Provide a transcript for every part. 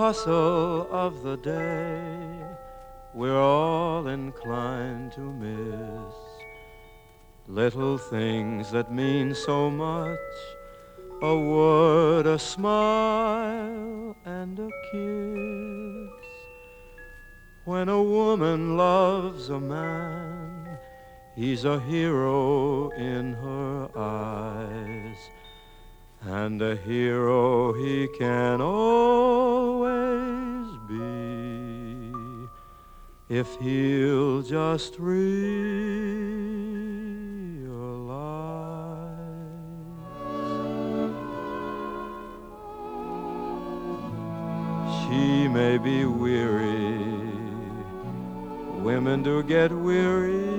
hustle of the day, we're all inclined to miss little things that mean so much. A word, a smile, and a kiss. When a woman loves a man, he's a hero in her eyes, and a hero he can always be if he'll just realize. She may be weary, women do get weary,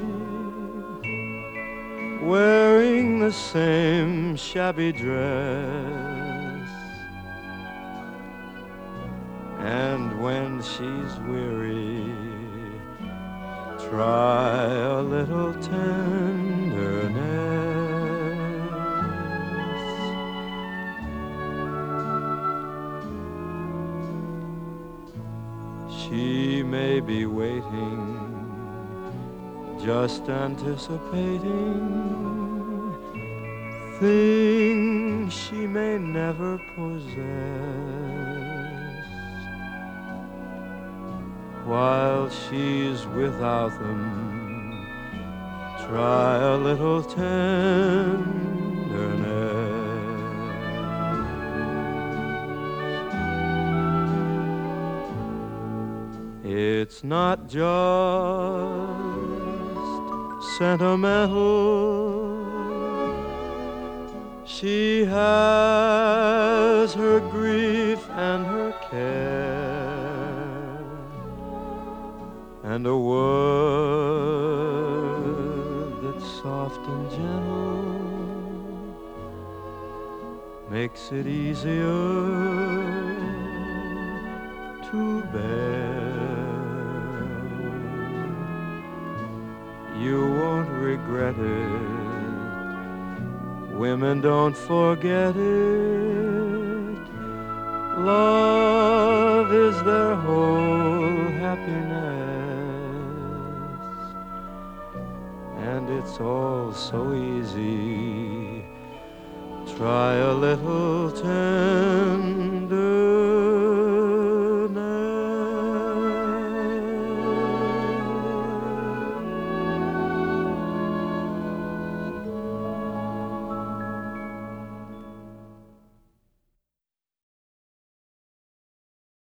wearing the same shabby dress. And when she's weary, try a little tenderness. She may be waiting, just anticipating things she may never possess. While she's without them, try a little tenderness. It's not just sentimental. She has her grief and her care, and a word that's soft and gentle makes it easier to bear. You won't regret it. Women don't forget it. Love is their whole happiness, and it's all so easy. Try a little tenderness.